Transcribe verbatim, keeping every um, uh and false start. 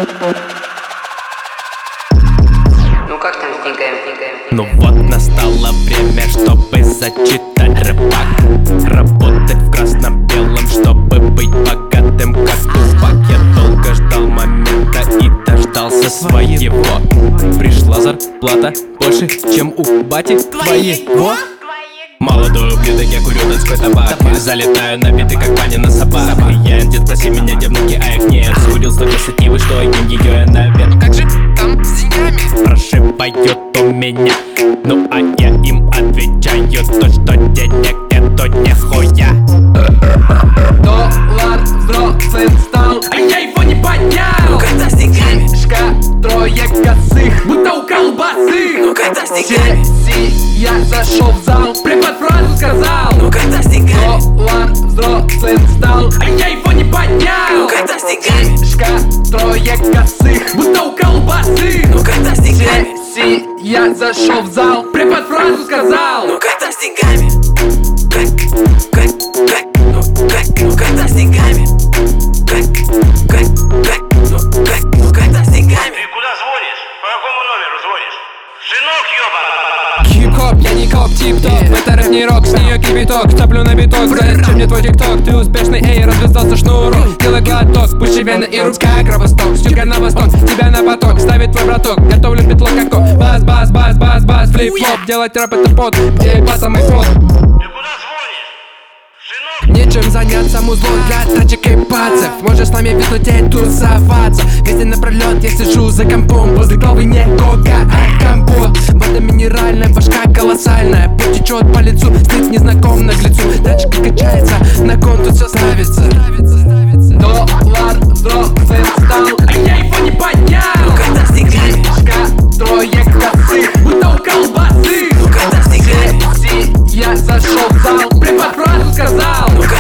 Ну как там с деньгами? Ну вот настало время, чтобы зачитать рэпак, работать в красно-белом, чтобы быть богатым, как Тупак. Я долго ждал момента и дождался своего. Пришла зарплата больше, чем у бати твоего. Молодой ублюдок, я курю донской табак. Залетаю на биты, как Ваня на собак. Клиент, спроси меня, где внуки, а их нет. Скурил столько сативы, что ем ее я наверх. Как же там с деньгами? Прошибают у меня, ну а я им отвечаю то, что денег нету нихуя. Доллар взрослым стал, а я его не поднял. Ну когда с деньгами? Мешка трое косых, будто у колбасы. Ну когда с деньгами? Сессия, я зашел в зал, препод фразу сказал. Ну когда с деньгами? Доллар взрослым стал, а я его не поднял. Ну когда с деньгами? Мешка трое косых, будто у колбасы. Ну когда с деньгами? Сессия, я зашел в зал, препод фразу сказал. Ну когда с деньгами? Как, как, как, ну как, ну когда с деньгами? Как, как, как, ну как, ну когда с деньгами? Ты куда звонишь? По какому номеру звонишь? Сынок, ёбана! Хип-хоп, я не коп, тип-топ, это рэп не рок, с нее кипяток. Цеплю на биток, зачем мне твой тикток? Ты успешный, эй, развязался шнурок. Делай глоток, пусть вены и рука, кровосток. Стюга на восток, тебя на поток, ставит твой браток. Готовлю петло, как кок. Бас, бас, бас, бас, бас, флип-флоп. Делать рэп это под, где басом и флот. Ты куда звонишь? Сынок! Нечем заняться музлом для тачек и пацев. Можешь с нами виснуть и тусоваться. Весь день напролет я сижу за компом. Возле головы не кока, а компот. Вода минеральная, башка колоссальная. Пот течет по лицу, стыд незнаком наглецу. Тачка качается, на кон тут все ставится. Доллар взрослым стал, а я его не поднял. Ну когда с деньгами? Мешка трое косых, будто у колбасы. Ну когда с деньгами? Сессия, я зашел в зал, препод фразу сказал. Ну